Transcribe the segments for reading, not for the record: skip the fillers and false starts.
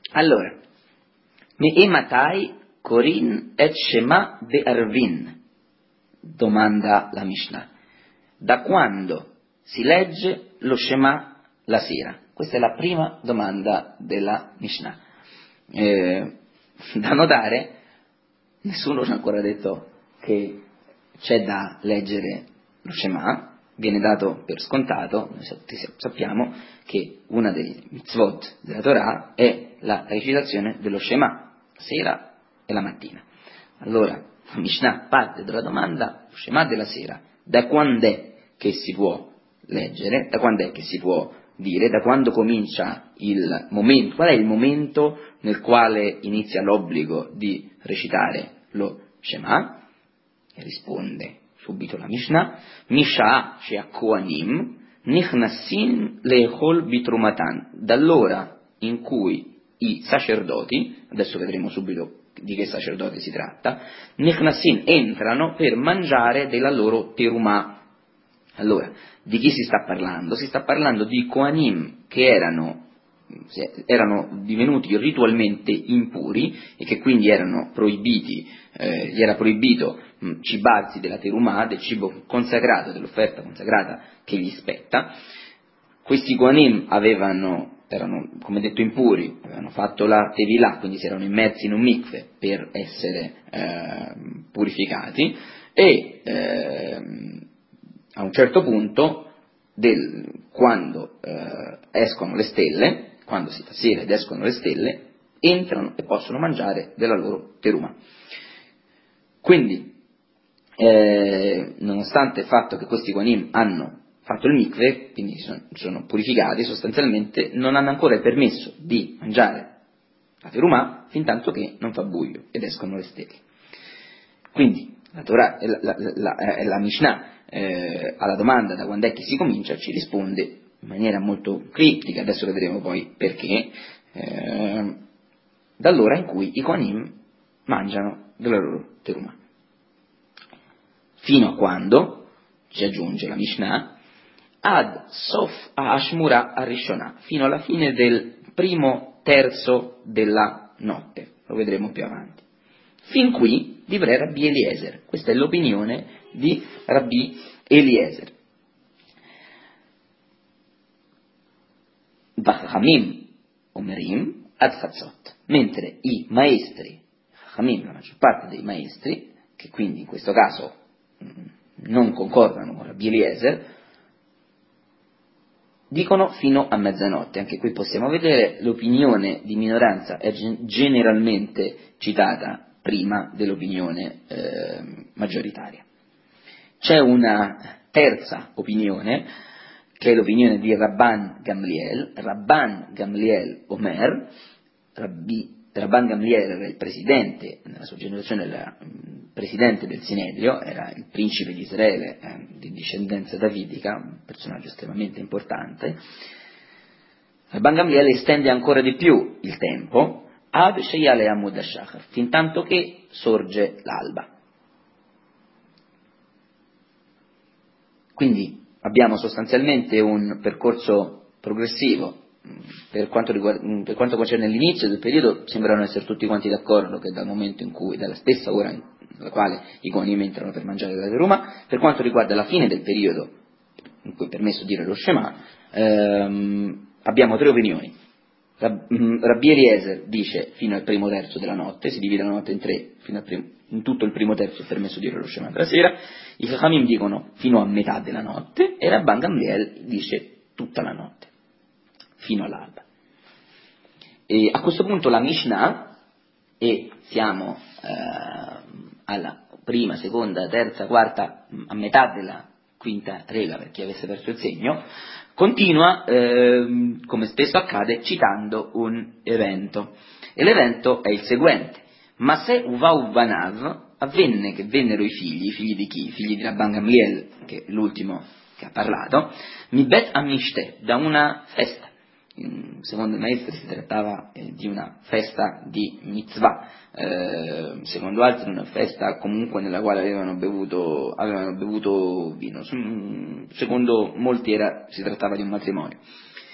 Allora, Me'ematai Korin et Shema be'arvin, domanda la Mishnah. Da quando si legge lo Shema la sera? Questa è la prima domanda della Mishnah. Da notare, nessuno ci ha ancora detto che c'è da leggere lo Shema, viene dato per scontato. Noi sappiamo che una delle mitzvot della Torah è la recitazione dello Shema, sera e la mattina. Allora, la Mishnah parte dalla domanda, lo Shema della sera, da quando è che si può leggere, da quando è che si può dire, da quando comincia il momento, qual è il momento nel quale inizia l'obbligo di recitare lo Shema? E risponde subito la Mishnah, Misha she'akohanim nichnassin le'echol bitrumatan, dall'ora in cui i sacerdoti, adesso vedremo subito di che sacerdote si tratta, nichnassin, entrano per mangiare della loro terumah. Allora, di chi si sta parlando? Si sta parlando di Kohanim che erano divenuti ritualmente impuri e che quindi erano proibiti, gli era proibito cibarsi della terumah, del cibo consacrato, dell'offerta consacrata che gli spetta. Questi Kohanim erano, come detto, impuri, avevano fatto la tevilà, quindi si erano immersi in un mikveh per essere purificati, e a un certo punto, quando escono le stelle, quando si fa sera ed escono le stelle, entrano e possono mangiare della loro terumah. Quindi, nonostante il fatto che questi Kohanim hanno fatto il mikveh, quindi sono purificati, sostanzialmente non hanno ancora il permesso di mangiare la terumah fin tanto che non fa buio ed escono le stelle. Quindi la Torah, la Mishnah, alla domanda da quando è che si comincia, ci risponde in maniera molto criptica, adesso vedremo poi perché, dall'ora in cui i Kohanim mangiano della loro terumah. Fino a quando, ci aggiunge la Mishnah, ad sof ha'ashmura arishona, fino alla fine del primo terzo della notte, lo vedremo più avanti. Fin qui divrei Rabbi Eliezer, questa è l'opinione di Rabbi Eliezer. V'chachamim omerim ad chatzot, mentre i maestri, Chachamim, la maggior parte dei maestri, che quindi in questo caso non concordano con Rabbi Eliezer, dicono fino a mezzanotte. Anche qui possiamo vedere l'opinione di minoranza è generalmente citata prima dell'opinione maggioritaria. C'è una terza opinione, che è l'opinione di Rabban Gamliel Omer. Rabban Gamliel era il presidente, nella sua generazione era presidente del Sinedrio, era il principe di Israele, di discendenza davidica, un personaggio estremamente importante. Rabban Gamliel estende ancora di più il tempo, ad Sheyale Amud Ashachar, fin tanto che sorge l'alba. Quindi abbiamo sostanzialmente un percorso progressivo. Per quanto concerne l'inizio del periodo, sembrano essere tutti quanti d'accordo che dal momento in cui, dalla stessa ora nella quale i Kohanim entrano per mangiare la terumah, per quanto riguarda la fine del periodo in cui è permesso dire lo Shema, abbiamo tre opinioni. Rabbi Eliezer dice fino al primo terzo della notte, si divide la notte in tre, in tutto il primo terzo è permesso dire lo Shema della sera. I Chachamim dicono fino a metà della notte e Rabban Gamliel dice tutta la notte, fino all'alba. E a questo punto la Mishnah, e siamo alla prima, seconda, terza, quarta, a metà della quinta regola per chi avesse perso il segno, continua, come spesso accade, citando un evento. E l'evento è il seguente: Maseh uvau banav, avvenne che vennero i figli di chi? I figli di Rabban Gamliel, che è l'ultimo che ha parlato, mi bet amishte, da una festa. Secondo i maestri si trattava di una festa di mitzvah, secondo altri una festa comunque nella quale avevano bevuto vino, secondo molti si trattava di un matrimonio.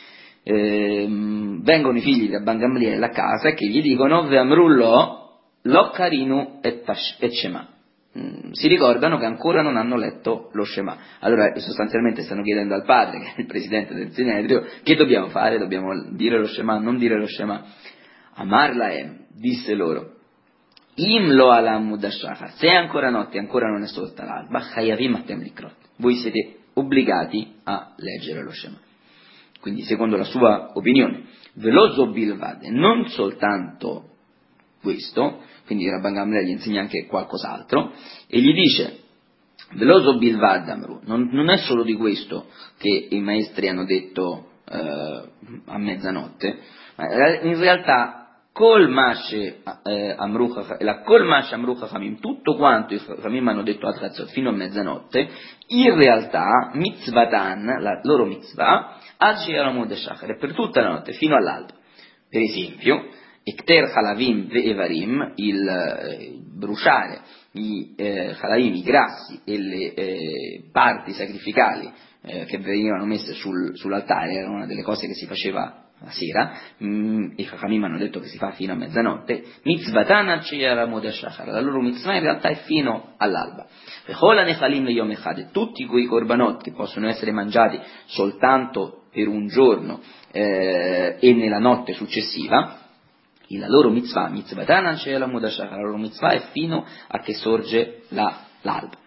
vengono i figli di Rabban Gamliel a casa che gli dicono Ve'amrullo lo karinu et Shema. Si ricordano che ancora non hanno letto lo Shema. Allora sostanzialmente stanno chiedendo al padre, che è il presidente del Sinedrio, che dobbiamo fare? Dobbiamo dire lo Shema, non dire lo Shema? Amar Laem disse loro, Im lo alam mudashachar, se è ancora notte, ancora non è sorta l'alba, chayavim atem likrot, voi siete obbligati a leggere lo Shema. Quindi secondo la sua opinione, veloso bilvade, non soltanto questo, quindi Rabban Gamliel gli insegna anche qualcos'altro, e gli dice, veloso bilvad amru, non è solo di questo che i maestri hanno detto a mezzanotte, ma in realtà Kol Mash Amrucha Chamim, tutto quanto i Chamim hanno detto al Chatzot fino a mezzanotte, in realtà mitzvatan, la loro mitzvah, Ad She'aramud Shachar, è per tutta la notte, fino all'alba. Per esempio, Ekter Halavim Ve'evarim, il bruciare i Halavim, i grassi e le parti sacrificali che venivano messe sull'altare, era una delle cose che si faceva la sera, i Chachamim hanno detto che si fa fino a mezzanotte, mitzvatan ad she'aramud shachar, la loro mitzvah in realtà è fino all'alba. Vechol hanechalim leyom echad, e tutti quei korbanot che possono essere mangiati soltanto per un giorno e nella notte successiva, la loro mitzvah, mitzvatan ad she'aramud shachar, la loro mitzvah è fino a che sorge l'alba.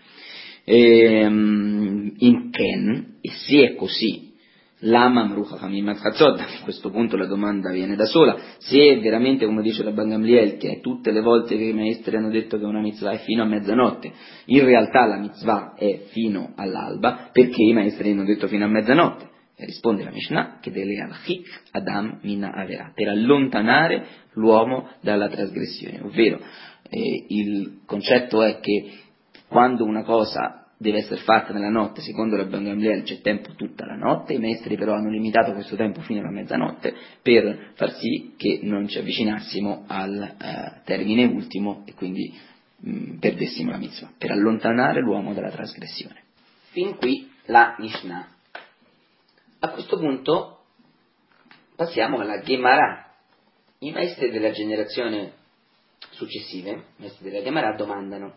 In Ken, e se è così, Lama Amrucha Chamim Chatzot, a questo punto la domanda viene da sola, se è veramente come dice Rabban Gamliel, che è tutte le volte che i maestri hanno detto che una mitzvah è fino a mezzanotte, in realtà la mitzvah è fino all'alba, perché i maestri hanno detto fino a mezzanotte? E risponde la Mishnah che delle archik Adam mina avera, per allontanare l'uomo dalla trasgressione, ovvero il concetto è che quando una cosa deve essere fatta nella notte, secondo Rabban Gamliel c'è tempo tutta la notte, i maestri però hanno limitato questo tempo fino alla mezzanotte per far sì che non ci avvicinassimo al termine ultimo e quindi perdessimo la mitzvah, per allontanare l'uomo dalla trasgressione. Fin qui la Mishnah. A questo punto passiamo alla Gemara. I maestri della generazione successive, i maestri della Gemara, domandano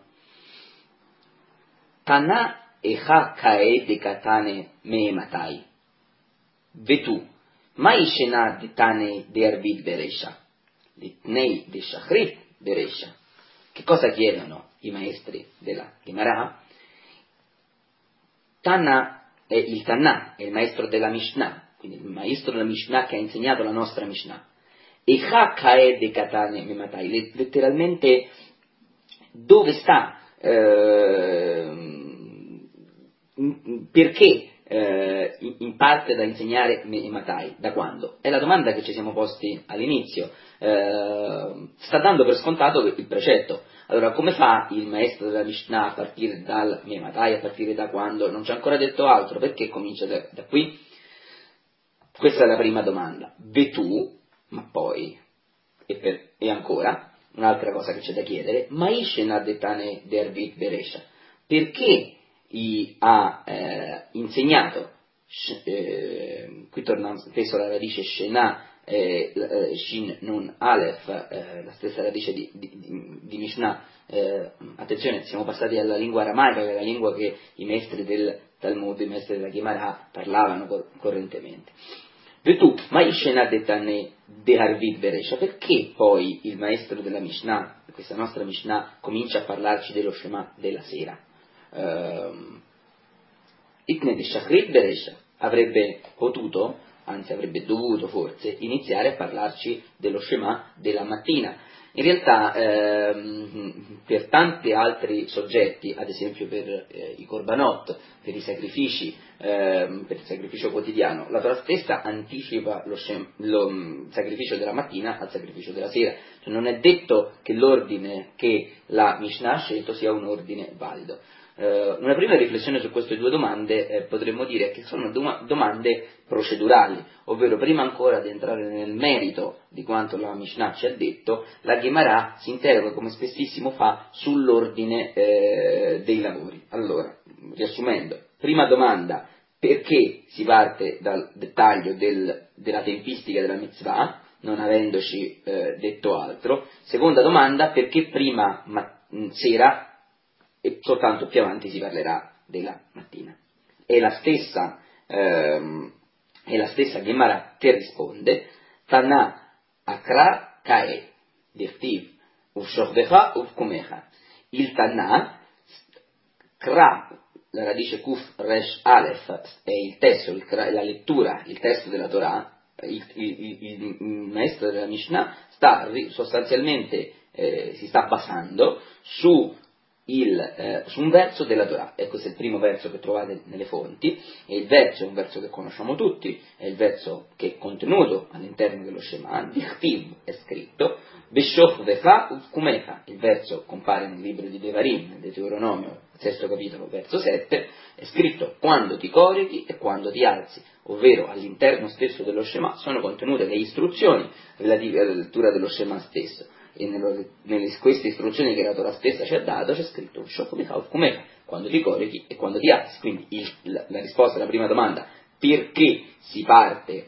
Tana echa kae de katane me matai. Vetu, mai shena de tane de arbit beresha, litnei de shachrit beresha. Che cosa chiedono i maestri della Gemara? Tana è il Tanna, è il maestro della Mishnah, quindi il maestro della Mishnah che ha insegnato la nostra Mishnah. Echa kae de katane me matai, letteralmente dove sta? Perché in parte da insegnare Matai? Da quando? È la domanda che ci siamo posti all'inizio. Sta dando per scontato il precetto. Allora, come fa il maestro della Mishnah a partire dal Matai, a partire da quando? Non ci ha ancora detto altro, perché comincia da qui? Questa è la prima domanda. Vetù, ma poi, e ancora, un'altra cosa che c'è da chiedere, Maishen adetane dervit beresha, perché ha insegnato, qui torna spesso la radice Shena, Shin Nun Aleph, la stessa radice di Mishnah, attenzione, siamo passati alla lingua aramaica, che è la lingua che i maestri del Talmud, i maestri della Gemara parlavano correntemente. Vetu, Maishena detane de Harvid Beresha, perché poi il maestro della Mishnah, questa nostra Mishnah, comincia a parlarci dello Shema della sera? Itne de Shachrit Beresha avrebbe potuto, anzi avrebbe dovuto forse, iniziare a parlarci dello Shema della mattina. In realtà per tanti altri soggetti, ad esempio per i korbanot, per i sacrifici, per il sacrificio quotidiano, la Torah stessa anticipa lo sacrificio della mattina al sacrificio della sera. Cioè non è detto che l'ordine che la Mishnah ha scelto sia un ordine valido. Una prima riflessione su queste due domande potremmo dire che sono domande procedurali, ovvero prima ancora di entrare nel merito di quanto la Mishnah ci ha detto, la Gemara si interroga, come spessissimo fa, sull'ordine dei lavori. Allora, riassumendo, prima domanda, perché si parte dal dettaglio della tempistica della mitzvah, non avendoci detto altro. Seconda domanda, perché prima sera e soltanto più avanti si parlerà della mattina. È la stessa Gemara che risponde, Tana Akra Kae, Dirtiv, Uvshordecha Uvkumecha. Il Tana, Kra, la radice Kuf Resh Aleph, è il testo, la lettura, il testo della Torah. Il maestro della Mishnah sostanzialmente si sta basando su un verso della Torah. E questo è il primo verso che trovate nelle fonti, e il verso è un verso che conosciamo tutti, è il verso che è contenuto all'interno dello Shema, Dichtiv è scritto, Beshoch Vecha Uvkumecha, il verso compare nel libro di Devarim, nel Deuteronomio, sesto capitolo, verso 7, è scritto quando ti corichi e quando ti alzi, ovvero all'interno stesso dello Shema sono contenute le istruzioni relative alla lettura dello Shema stesso, e nelle queste istruzioni che la Torah stessa ci ha dato c'è scritto quando ti corichi e quando ti alzi. Quindi la risposta alla prima domanda, perché si parte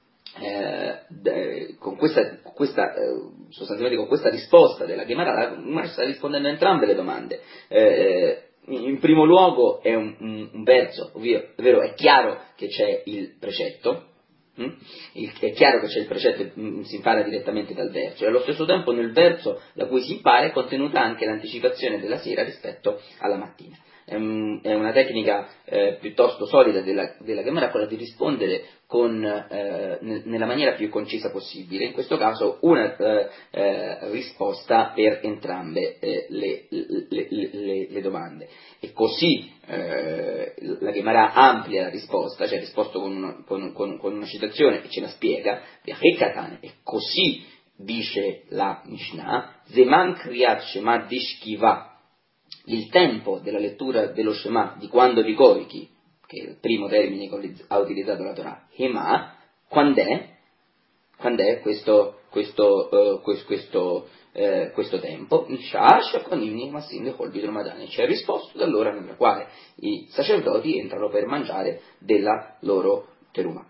sostanzialmente con questa risposta della Gemara, la Gemara sta rispondendo a entrambe le domande. In primo luogo è un verso, ovvero è chiaro che c'è il precetto. È chiaro che c'è il precetto, si impara direttamente dal verso, e allo stesso tempo nel verso da cui si impara è contenuta anche l'anticipazione della sera rispetto alla mattina. È una tecnica piuttosto solida della Gemara, quella di rispondere nella maniera più concisa possibile, in questo caso una risposta per entrambe le domande. E così la Gemara amplia la risposta, cioè ha risposto con una citazione e ce la spiega, e così dice la Mishnah, Zeman Kriyat Shema Dishkiva, il tempo della lettura dello Shema, di quando ti corichi, che è il primo termine che ha utilizzato la Torah, Hema, quando è questo tempo? Ci ha risposto dall'ora nella quale i sacerdoti entrano per mangiare della loro teruma.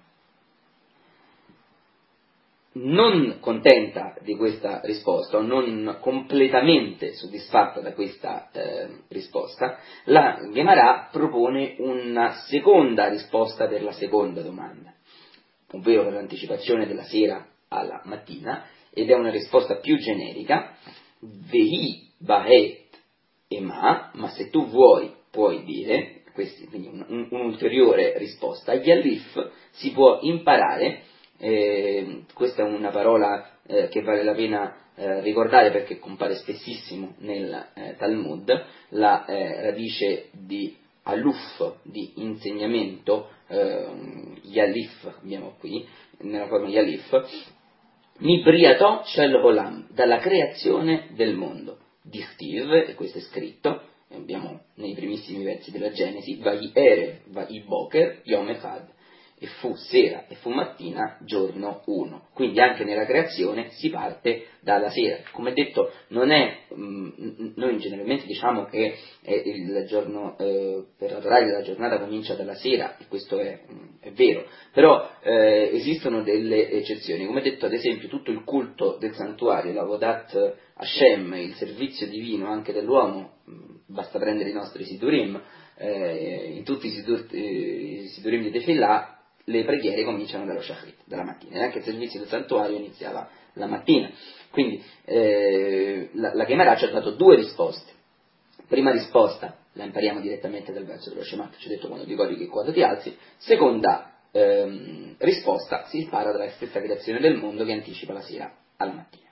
Non contenta di questa risposta, o non completamente soddisfatta da questa risposta, la Gemara propone una seconda risposta per la seconda domanda, ovvero per l'anticipazione della sera alla mattina, ed è una risposta più generica, Vehi Bahet Ema, ma se tu vuoi puoi dire, quindi un'ulteriore risposta, Yalif si può imparare. Questa è una parola che vale la pena ricordare perché compare spessissimo nel Talmud, la radice di aluf, di insegnamento, yalif, abbiamo qui, nella forma yalif, mibriato shel olam, dalla creazione del mondo, dichtiv, e questo è scritto, abbiamo nei primissimi versi della Genesi, vai erev, vai boker, yom echad, e fu sera e fu mattina, giorno 1. Quindi anche nella creazione si parte dalla sera. Come detto, noi generalmente diciamo che il giorno per la Torah la giornata comincia dalla sera, e questo è vero, però esistono delle eccezioni. Come detto, ad esempio, tutto il culto del santuario, la Vodat Hashem, il servizio divino anche dell'uomo, basta prendere i nostri Sidurim, in tutti i Sidurim di Tefillah, le preghiere cominciano dallo Shachrit, dalla mattina, e anche il servizio del santuario iniziava la mattina. Quindi la Gemara ci ha dato due risposte. Prima risposta la impariamo direttamente dal verso dello Shema, che ci ha detto quando ti corichi e quando ti alzi. Seconda risposta si impara dalla stessa creazione del mondo che anticipa la sera alla mattina.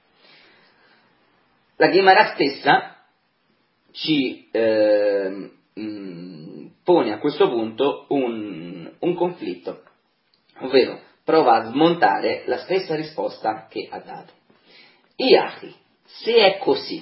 La Gemara stessa ci pone a questo punto un conflitto, ovvero prova a smontare la stessa risposta che ha dato. Iachi, se è così,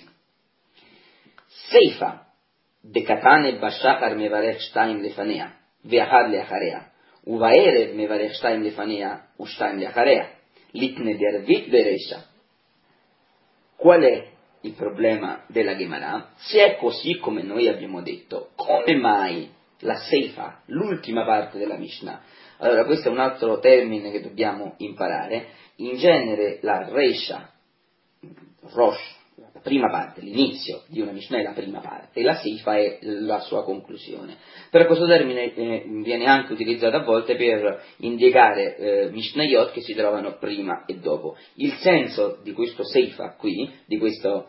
Seifa, Bekatane Bashachar Mevarech Shtaim Lefanea, Veachad Leacharea, Uvaerev Mevarech Shtaim Lefanea, Ushtaim Leacharea, Litne Dervit Beresha. Qual è il problema della Gemara? Se è così come noi abbiamo detto, come mai la Seifa, l'ultima parte della Mishnah. Allora, questo è un altro termine che dobbiamo imparare. In genere la Resha, Rosh, la prima parte, l'inizio di una Mishnah è la prima parte, e la Seifa è la sua conclusione. Però questo termine viene anche utilizzato a volte per indicare Mishnayot che si trovano prima e dopo. Il senso di questo Seifa qui, di questo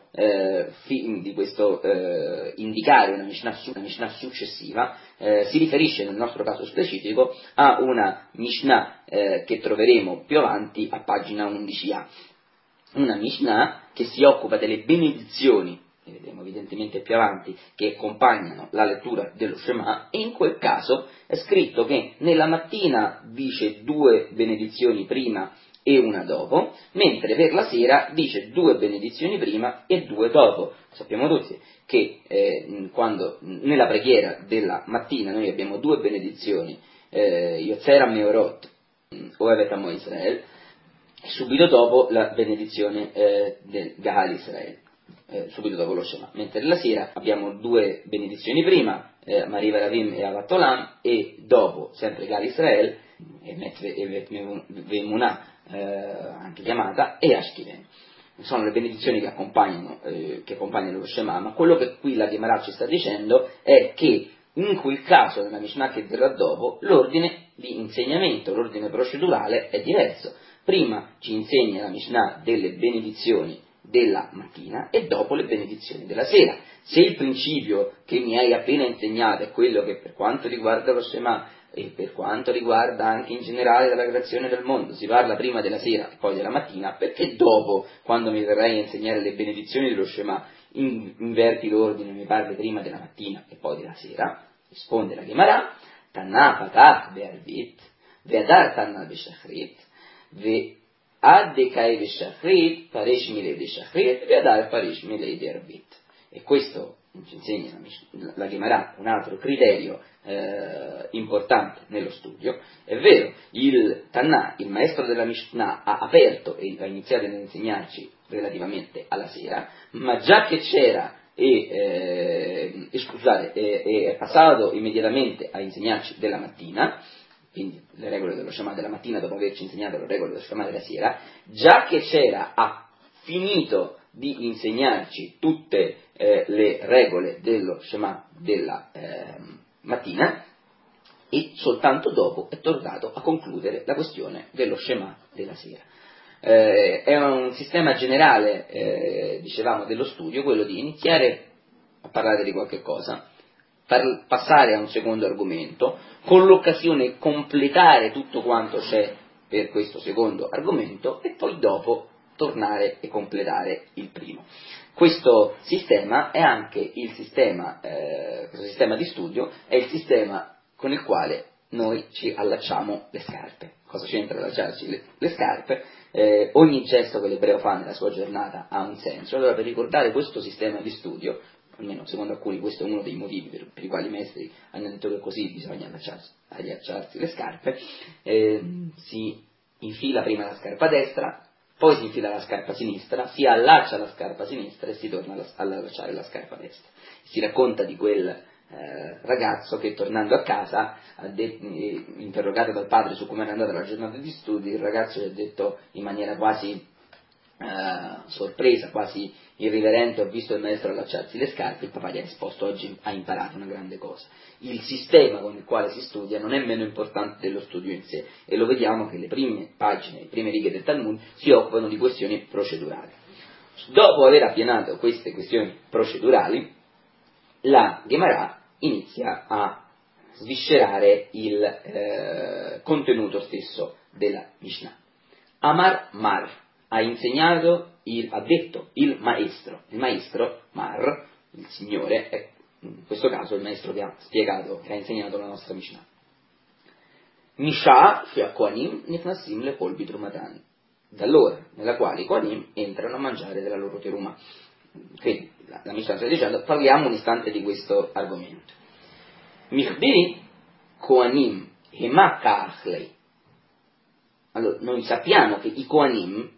indicare una Mishnah successiva, si riferisce nel nostro caso specifico a una Mishnah che troveremo più avanti a pagina 11a. Una Mishnah che si occupa delle benedizioni, che vedremo evidentemente più avanti, che accompagnano la lettura dello Shema, e in quel caso è scritto che nella mattina dice 2 benedizioni prima e una dopo, mentre per la sera dice 2 benedizioni prima e 2 dopo. Sappiamo tutti che quando nella preghiera della mattina noi abbiamo 2 benedizioni, Yotzera Meorot o Evet Amo Israel, e subito dopo la benedizione del Gahal Israel, subito dopo lo Shema, mentre la sera abbiamo 2 benedizioni prima, Mariva Ravim e Avat Olam, e dopo sempre Gahal Israel, Evet Vemunah, anche chiamata, e Ashkiven. Sono le benedizioni che accompagnano lo Shema, ma quello che qui la Gemara ci sta dicendo è che in quel caso, nella Mishnah che verrà dopo, l'ordine di insegnamento, l'ordine procedurale è diverso. Prima ci insegna la Mishnah delle benedizioni della mattina e dopo le benedizioni della sera. Se il principio che mi hai appena insegnato è quello che per quanto riguarda lo Shema e per quanto riguarda anche in generale la creazione del mondo si parla prima della sera e poi della mattina, perché dopo, quando mi verrai a insegnare le benedizioni dello Shema, inverti l'ordine e mi parli prima della mattina e poi della sera? Risponde la Gemara: Tanna patach be'arvit ve'adar tanna be'shachrit ve'ad dekai be'shachrit paresh milei be'shachrit ve'adar paresh milei be'arvit. E questo ci insegna la Gemara un altro criterio importante nello studio. È vero, il Tanna, il maestro della Mishnah, ha aperto e ha iniziato ad insegnarci relativamente alla sera, ma già che c'era è passato immediatamente a insegnarci della mattina, quindi le regole dello Shema della mattina dopo averci insegnato le regole dello Shema della sera, già che c'era ha finito di insegnarci tutte le regole dello Shema della mattina, e soltanto dopo è tornato a concludere la questione dello Shema della sera. È un sistema generale, dicevamo, dello studio, quello di iniziare a parlare di qualche cosa, passare a un secondo argomento, con l'occasione completare tutto quanto c'è per questo secondo argomento e poi dopo tornare e completare il primo. Questo sistema è anche il sistema, questo sistema di studio è il sistema con il quale noi ci allacciamo le scarpe. Cosa c'entra allacciarci le scarpe? Ogni gesto che l'ebreo fa nella sua giornata ha un senso. Allora, per ricordare questo sistema di studio, almeno secondo alcuni questo è uno dei motivi per i quali i maestri hanno detto che così bisogna allacciarsi le scarpe, si infila prima la scarpa destra, poi si infila la scarpa sinistra, si allaccia la scarpa sinistra e si torna ad allacciare la scarpa destra. Si racconta di quel ragazzo che, tornando a casa, interrogato dal padre su come era andata la giornata di studi, il ragazzo gli ha detto in maniera quasi sorpresa, quasi irriverente: ho visto il maestro allacciarsi le scarpe. Il papà gli ha risposto: oggi hai imparato una grande cosa. Il sistema con il quale si studia non è meno importante dello studio in sé, e lo vediamo che le prime pagine, le prime righe del Talmud si occupano di questioni procedurali. Dopo aver appianato queste questioni procedurali, la Gemara inizia a sviscerare il contenuto stesso della Mishnah. Amar Mar ha detto il maestro Mar, il Signore, è in questo caso il maestro che ha spiegato, che ha insegnato la nostra Mishnah. Misha fe Kohanim nifnasim le polbi trumatan, dall'ora nella quale i Kohanim entrano a mangiare della loro teruma. Quindi la Mishnah sta dicendo: parliamo un istante di questo argomento. Michbiri Kohanim hema ka'achlei. Allora, noi sappiamo che i Kohanim,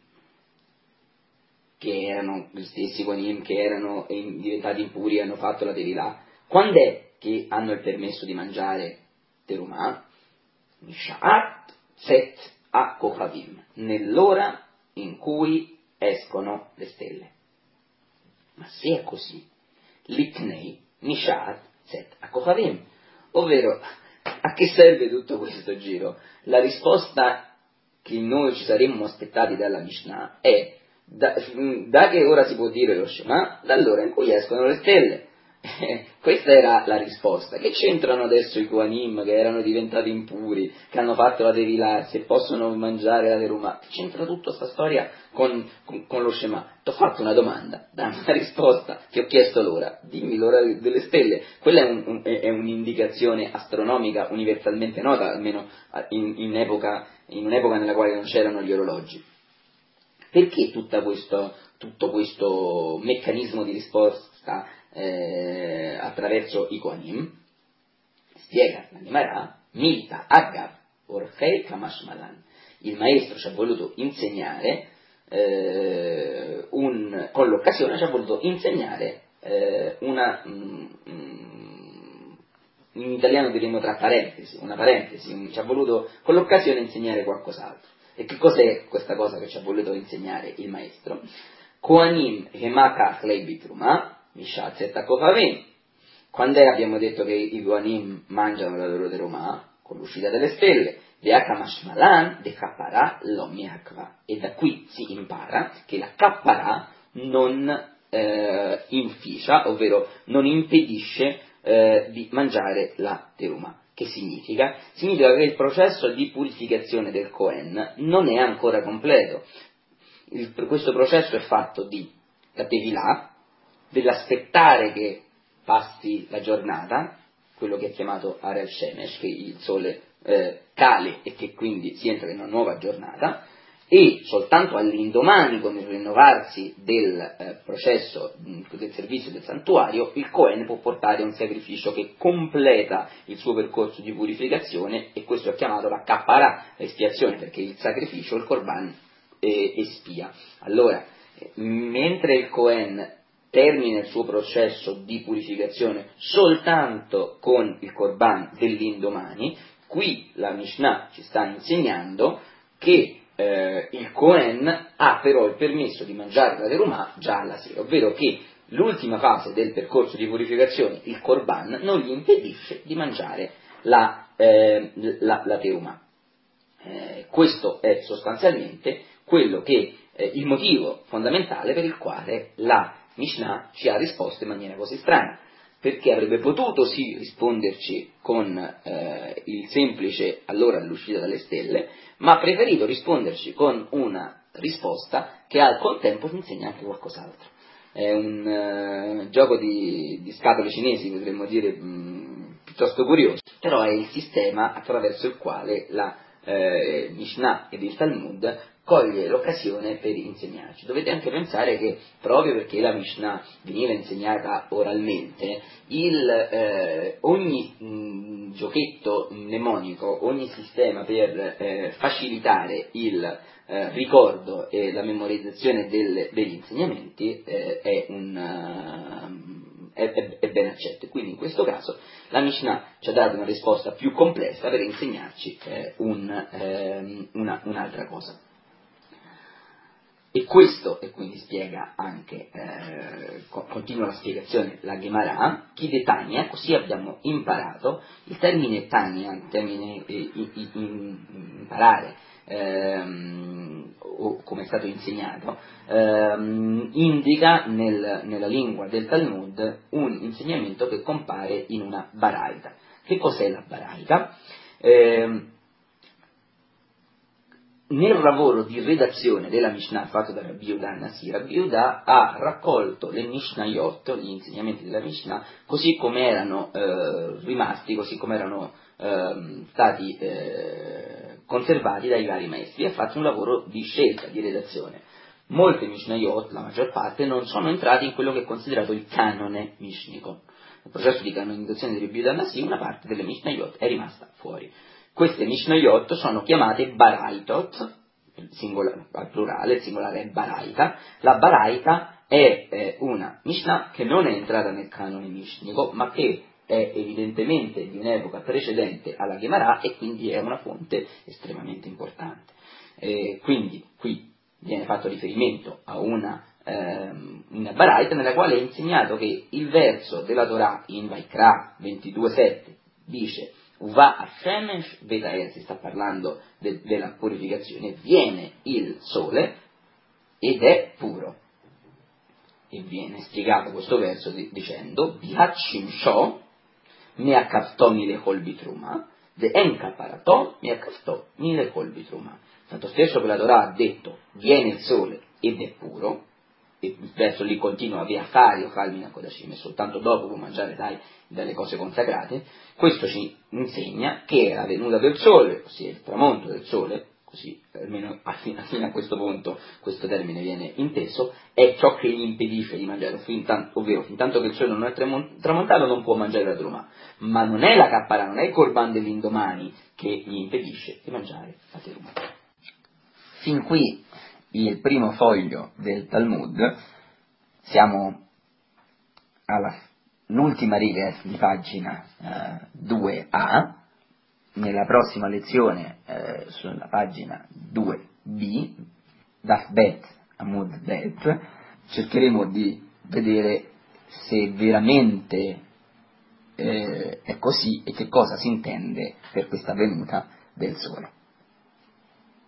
che erano gli stessi Kohanim che erano diventati impuri e hanno fatto la Tevilà, quando è che hanno il permesso di mangiare terumah, Mishat Zet HaKochavim, nell'ora in cui escono le stelle. Ma se è così, Litnei Mishat Zet HaKochavim, ovvero a che serve tutto questo giro? La risposta che noi ci saremmo aspettati dalla Mishnah è da che ora si può dire lo Shema? Dall'ora in cui escono le stelle. Questa era la risposta. Che c'entrano adesso i Kohanim che erano diventati impuri, che hanno fatto la Tevilah, se possono mangiare la Terumah? C'entra tutta questa storia con lo Shema? Ti ho fatto una domanda, dammi una risposta, ti ho chiesto l'ora, dimmi l'ora delle stelle. Quella è un'indicazione astronomica universalmente nota, almeno in un'epoca nella quale non c'erano gli orologi. Perché tutto questo meccanismo di risposta attraverso i Kohanim? Spiega la Gemara, Milta Agav Orchei Kamash Malan. Il maestro ci ha voluto insegnare, con l'occasione ci ha voluto insegnare in italiano diremmo tra parentesi, una parentesi, ci ha voluto con l'occasione insegnare qualcos'altro. E che cos'è questa cosa che ci ha voluto insegnare il maestro? Kohanim Hemakach Lei Bitrumah Mishat Zet HaKochavim. Quando abbiamo detto che i Kohanim mangiano la loro terumah? Con l'uscita delle stelle. Ve'akamash malan de kapparah lo miakva. E da qui si impara che la kapparah non inficia, ovvero non impedisce di mangiare la terumah. Che significa? Significa che il processo di purificazione del Kohen non è ancora completo. Questo processo è fatto di la Tevilah, dell'aspettare che passi la giornata, quello che è chiamato Arel Shemesh, che il sole cale e che quindi si entra in una nuova giornata, e soltanto all'indomani, con il rinnovarsi del processo del servizio del santuario, il Kohen può portare un sacrificio che completa il suo percorso di purificazione, e questo è chiamato la kapparah, l'espiazione, perché il sacrificio, il korban, espia. Allora, mentre il Kohen termina il suo processo di purificazione soltanto con il korban dell'indomani, qui la Mishnah ci sta insegnando che il Kohen ha però il permesso di mangiare la terumah già alla sera, ovvero che l'ultima fase del percorso di purificazione, il korban, non gli impedisce di mangiare la terumah. Questo è sostanzialmente quello che il motivo fondamentale per il quale la Mishnah ci ha risposto in maniera così strana, perché avrebbe potuto sì risponderci con il semplice allora all'uscita dalle stelle, ma ha preferito risponderci con una risposta che al contempo ci insegna anche qualcos'altro. È un gioco di scatole cinesi, potremmo dire, piuttosto curioso, però è il sistema attraverso il quale la Mishnah ed il Talmud coglie l'occasione per insegnarci. Dovete anche pensare che proprio perché la Mishnah veniva insegnata oralmente, ogni giochetto mnemonico, ogni sistema per facilitare il ricordo e la memorizzazione degli insegnamenti è ben accetto. Quindi in questo caso la Mishnah ci ha dato una risposta più complessa per insegnarci un'altra cosa. E questo, e quindi spiega anche, continua la spiegazione, la Gemara, Chide Tanya, così abbiamo imparato, il termine Tanya, il termine imparare, o come è stato insegnato, indica nella lingua del Talmud un insegnamento che compare in una baraita. Che cos'è la baraita? Nel lavoro di redazione della Mishnah fatto da Rabbi Yehuda Nasi, Rabbi Yehuda ha raccolto le Mishnayot, gli insegnamenti della Mishnah, così come erano rimasti, così come erano stati conservati dai vari maestri, ha fatto un lavoro di scelta, di redazione. Molte Mishnayot, la maggior parte, non sono entrati in quello che è considerato il canone mishnico. Nel processo di canonizzazione di Rabbi Yehuda Nasi, una parte delle Mishnayot è rimasta fuori. Queste Mishnayot sono chiamate Baraitot, al plurale, il singolare è Baraita. La Baraita è una Mishnah che non è entrata nel canone mishnico, ma che è evidentemente di un'epoca precedente alla Gemara e quindi è una fonte estremamente importante. Quindi qui viene fatto riferimento a una Baraita nella quale è insegnato che il verso della Torah in Vaikra 22,7 dice Uva Hashemesh Betaer, si sta parlando della purificazione, viene il sole ed è puro. E viene spiegato questo verso dicendo Bihat Shimsho Meakavto Milechol Bitruma De Enkaparato Meakavto Milechol Bitruma. Tanto stesso che la Torah ha detto viene il sole ed è puro, e il verso lì continua Veachari o Kalmina Kodashim, e soltanto dopo può mangiare dalle cose consacrate. Questo ci insegna che la venuta del sole, ossia il tramonto del sole, così almeno fino a questo punto questo termine viene inteso, è ciò che gli impedisce di mangiare, ovvero fin tanto che il sole non è tramontato non può mangiare la truma, ma non è la cappara, non è il corban dell'indomani che gli impedisce di mangiare la truma. Fin qui il primo foglio del Talmud, siamo all'ultima riga di pagina 2a, nella prossima lezione sulla pagina 2b, Daf Bet Amud Bet, cercheremo di vedere se veramente è così e che cosa si intende per questa venuta del sole.